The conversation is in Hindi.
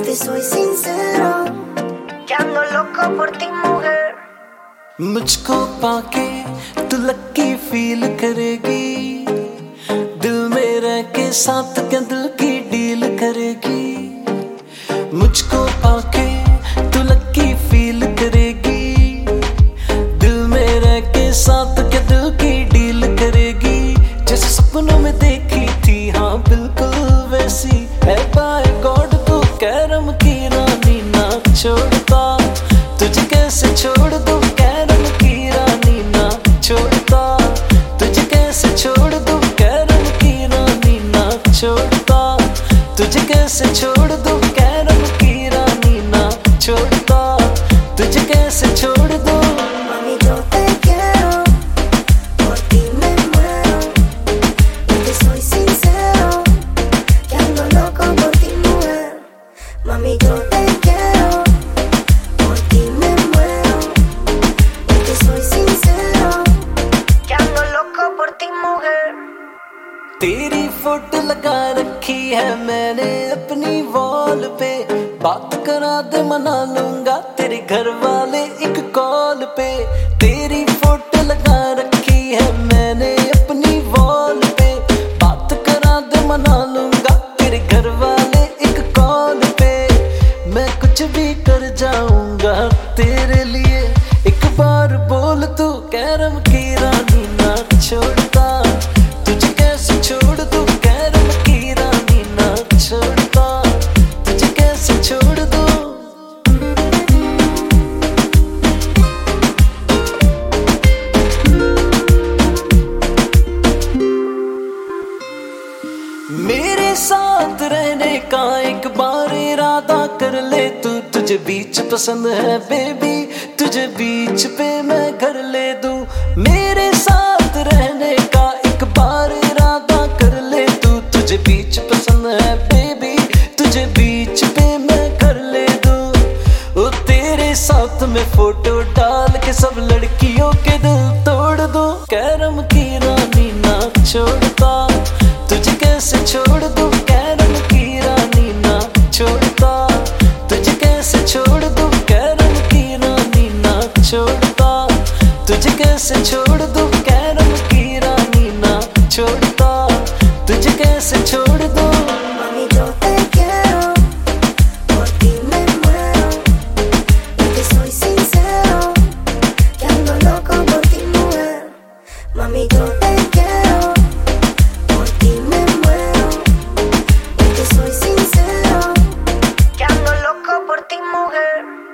te soy sincero, que ando loco por ti, mujer. मुझको पाके तू लकी फील करेगी, दिल में रह के साथ क्या दिल की डील करेगी। मुझको पाके तू लकी फील करेगी, दिल में रह के साथ क्या दिल की डील करेगी। जैसे सपनों में देखी थी, हाँ बिल्कुल वैसी है। बाय गॉड तू कैरम की रानी ना छोड़ता, तुझे कैसे छोड़ दूं कैरम की रानी ना छोड़ता, तुझे कैसे छोड़ दूं कैरम की रानी ना छोड़ता, तुझे कैसे छोड़ दूं कैरम की रानी ना छोड़ता, तुझे कैसे छोड़ दूं। Mami, yo te quiero, por ti me muero, y te soy sincero, que ando loco por ti, mujer. Mami, yo te quiero, por ti me muero, y te soy sincero, que ando loco por ti, mujer. तेरी फोटो लगा रखी है मैंने अपनी वॉल पे, बात करा दे मना लूंगा तेरे घर वाले एक कॉल पे। तेरी फोटो लगा रखी है मैंने अपनी वॉल पे, बात करा दे मना लूंगा तेरे घर वाले एक कॉल पे। मैं कुछ भी कर जाऊंगा तेरे लिए, एक बार बोल तू कैरम की रानी ना छोड़ता, तुझे कैसे छोड़ दूं कैरम की रानी ना छोड़ता, तुझे कैसे छोड़ दूं। मेरे साथ रहने का एक बार इरादा कर ले तू, तुझे बीच पसंद है बेबी, तुझे बीच पे मैं घर ले दूं। मेरे साथ रहने का एक बार इरादा कर ले तू, तुझे बीच पसंद है बेबी, तुझे बीच पे मैं घर ले दूं। ओ तेरे साथ में फोटो डाल के सब लड़कियों के दिल तोड़ दूं। कैरम की रानी ना छोड़ता, तुझे कैसे छोड़ दूं कैरम की रानी ना छोड़ता, तुझे कैसे छोड़ दूं कैरम की रानी ना छोड़ता, तुझे कैसे छोड़ दूं कैरम की रानी ना छोड़ता, तुझे कैसे छोड़ दूं। Mami, yo te quiero, por ti me muero, y te soy sincero, que ando loco por ti, mujer. Mami, yo te quiero, por ti me muero, y te soy sincero, que ando loco por ti, mujer.